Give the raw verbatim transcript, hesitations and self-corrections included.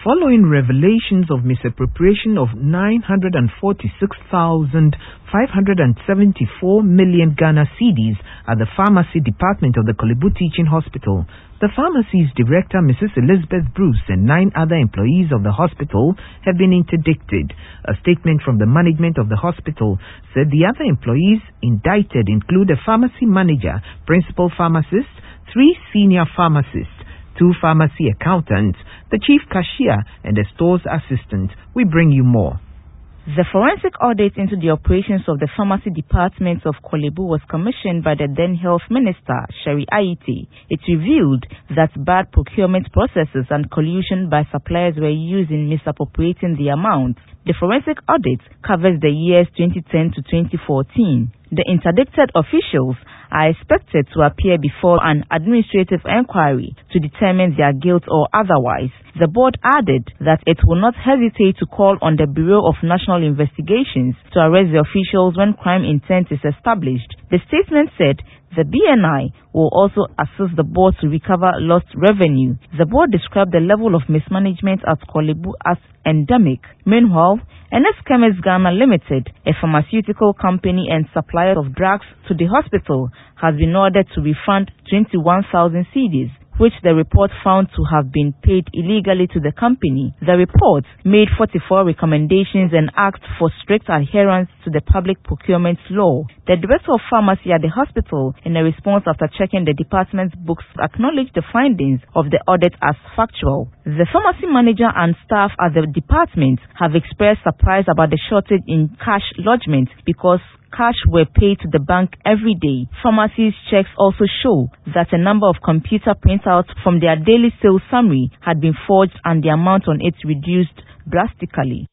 Following revelations of misappropriation of nine hundred forty-six thousand five hundred seventy-four million Ghana cedis at the pharmacy department of the Korle Bu Teaching Hospital, the pharmacy's director, Missus Elizabeth Bruce, and nine other employees of the hospital have been interdicted. A statement from the management of the hospital said the other employees indicted include a pharmacy manager, principal pharmacist, three senior pharmacists, two pharmacy accountants, the chief cashier, and a stores assistant. We bring you more. The forensic audit into the operations of the pharmacy department of Korle Bu was commissioned by the then Health Minister, Sherry Aite. It revealed that bad procurement processes and collusion by suppliers were used in misappropriating the amount. The forensic audit covers the years twenty ten to twenty fourteen. The interdicted officials are expected to appear before an administrative inquiry to determine their guilt or otherwise. The board added that it will not hesitate to call on the Bureau of National Investigations to arrest the officials when crime intent is established. The statement said the B N I will also assist the board to recover lost revenue. The board described the level of mismanagement at Korle Bu as endemic. Meanwhile, N S Chemist Ghana Limited, a pharmaceutical company and supplier of drugs to the hospital, has been ordered to refund twenty-one thousand cedis, which the report found to have been paid illegally to the company. The report made forty-four recommendations and asked for strict adherence to the public procurement law. The director of pharmacy at the hospital, in a response after checking the department's books, acknowledged the findings of the audit as factual. The pharmacy manager and staff at the department have expressed surprise about the shortage in cash lodgement because cash were paid to the bank every day. Pharmacy's checks also show that a number of computer printouts from their daily sales summary had been forged and the amount on it reduced drastically.